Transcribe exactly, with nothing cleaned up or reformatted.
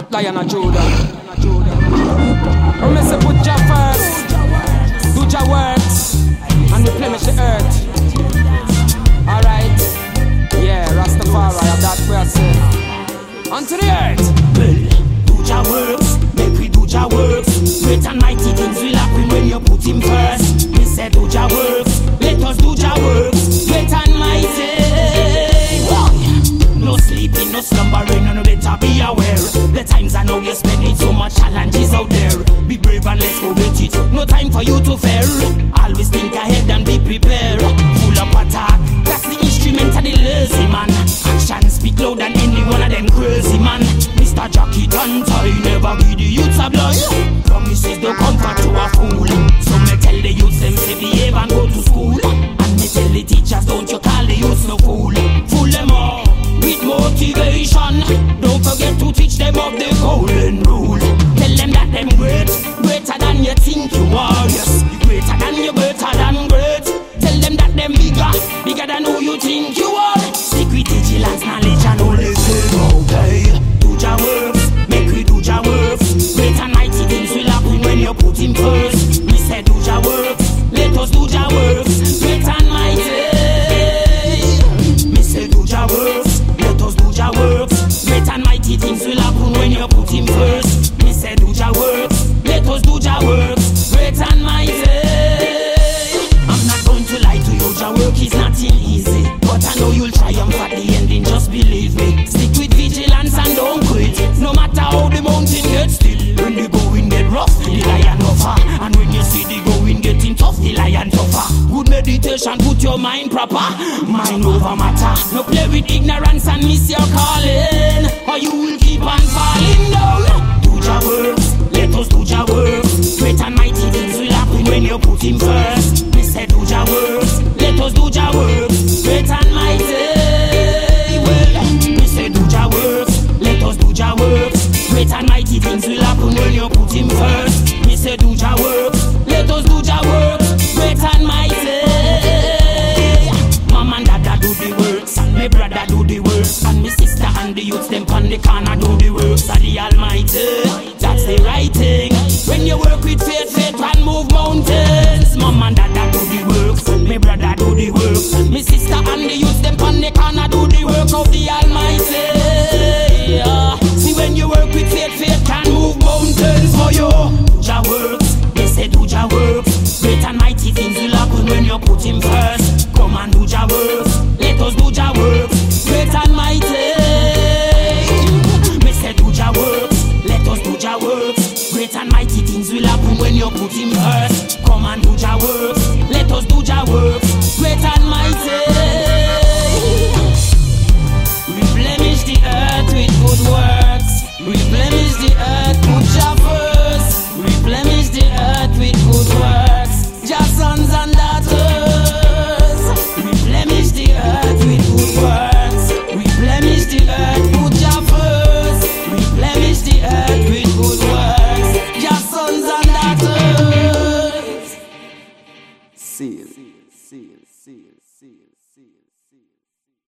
Lion of Judah. I'm say put Jah first, do Jah works, and replenish the earth. Alright, yeah, Rastafari, have that prayer say. Onto the earth. Well, do Jah works, make we do Jah works. Great and mighty things will happen when you put him first. We said do Jah works, let us do Jah works. Great and mighty. Wow. No sleeping, no slumbering, no better be aware. The times I know you're spending so much challenges out there. Be brave and let's go get it. No time for you to fail. Always think ahead and be prepared. Full up attack, that's the instrument of the lazy man. Action speak loud than any one of them crazy man. Mister Jackie Tantai never give the youths a blind. Promises don't comfort to a fool. So me tell the youths them say behave and go to school. And me tell the teachers don't you call the youths no fool. Fool them all with motivation. Don't forget to teach them of the golden rule. Tell them that them great, greater than you think you are. Yes, you greater than you, greater than great. Tell them that them bigger, bigger than who you think you are. Secret vigilance, knowledge and only fame. Okay, do Jah works, make we do Jah works. Great and mighty things will happen when you put him first. We said do Jah works, let us do Jah works. Great and mighty. Me say do Jah works, let us do Jah works. Great and mighty things will happen when you put him first. Me say do Jah works, let us do Jah works. Great and mighty. I'm not going to lie to you, Jah work is nothing easy, but I know you'll triumph at the ending, just believe me. Stick with vigilance and don't quit. No matter how the mountain gets still. When the going get rough, the lion offer. And when you see the going getting tough, the lion tougher. Good meditation, put your mind proper. Mind over matter. No play with ignorance and miss your calling, or you will keep on falling down. Do Jah works, let us do Jah works. Great and mighty things will happen when you put him first. We said do Jah works, let us do Jah works. Great and mighty. Well, we say do Jah works, let us do Jah works. Great and mighty things will happen when you put him first. We say do Jah works, let us do Jah works. Great and mighty. Mom and dada do the works, and my brother do the works, and my sister and the youths them on the corner do the works of the Almighty. That's the right thing. When you work with faith, faith can move mountains. Mom and dada do the works, and my brother do the works, and my sister and the youths them on the corner do the work of the Almighty. Yeah. See, when you work with faith, faith can move mountains for you. Jah works, they say do Jah works. Great and mighty things will happen when you put him first. Come and do Jah works, let us do Jah works. Great and mighty. Me say do Jah works, let us do Jah works. Great and mighty things will happen when you put him first. Come and do Jah works, let us do Jah works. Great and